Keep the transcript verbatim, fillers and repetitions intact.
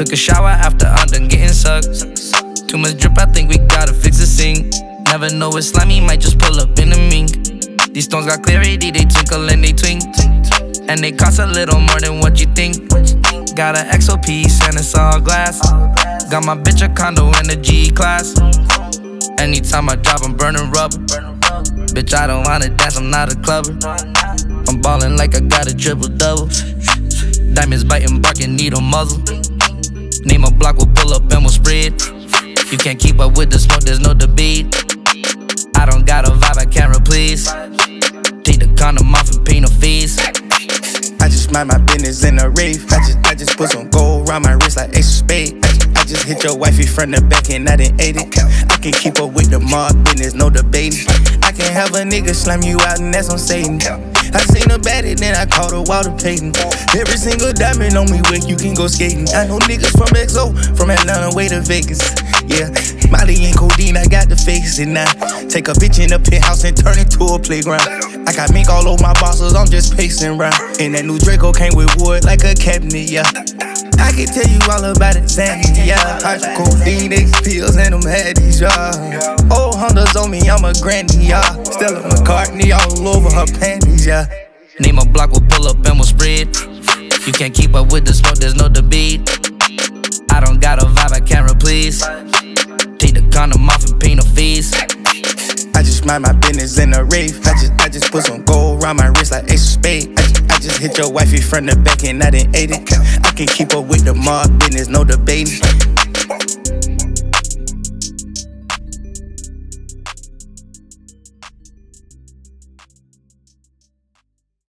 Took a shower after I'm done getting sucked. Too much drip, I think we gotta fix the sink. Never know it's slimy, might just pull up in the mink. These stones got clarity, they twinkle and they twink. And they cost a little more than what you think. Got an X O piece and it's all glass. Got my bitch a condo in the G class. Anytime I drop, I'm burning rubber. Bitch, I don't wanna dance, I'm not a clubber. I'm ballin' like I got a triple-double. Diamonds biting, barking, needle muzzle. Name a block, we'll pull up and we'll spread. You can't keep up with the smoke, there's no debate. I don't got a vibe, I can't replace. Take the condom off and pay no fees. I just mind my business in a rave. I just, I just put some gold around my wrist like Ace of Spades. I just, I just hit your wifey front and back and I didn't ate it. I can keep up with the mob business, no debating. I can have a nigga slam you out and that's on Satan. I seen her bad and then I caught her Walter Payton. Every single diamond on me where you can go skating. I know niggas from X O, from Atlanta way to Vegas. Yeah, Molly and codeine, I got the face and I take a bitch in the penthouse and turn it to a playground. I got mink all over my bosses, I'm just pacing round. And that new Draco came with wood like a cabinet, yeah. I can tell you all about it, Sandy, yeah. Hydro codeine, X pills, and them Haddies, yeah. Old Hondas on me, I'm a granny, yeah. Stella McCartney all over her panties, yeah. Name a block, we'll pull up and we'll spread. You can't keep up with the smoke, there's no debate. I don't got a vibe, I can't replace. Take the condom off and pay no fees. I just mind my business in a rave. I just, I just put some gold around my wrist like Ace of Spades. I just, I just hit your wifey front and back and I didn't ate it. I can keep up with the mob business, no debating.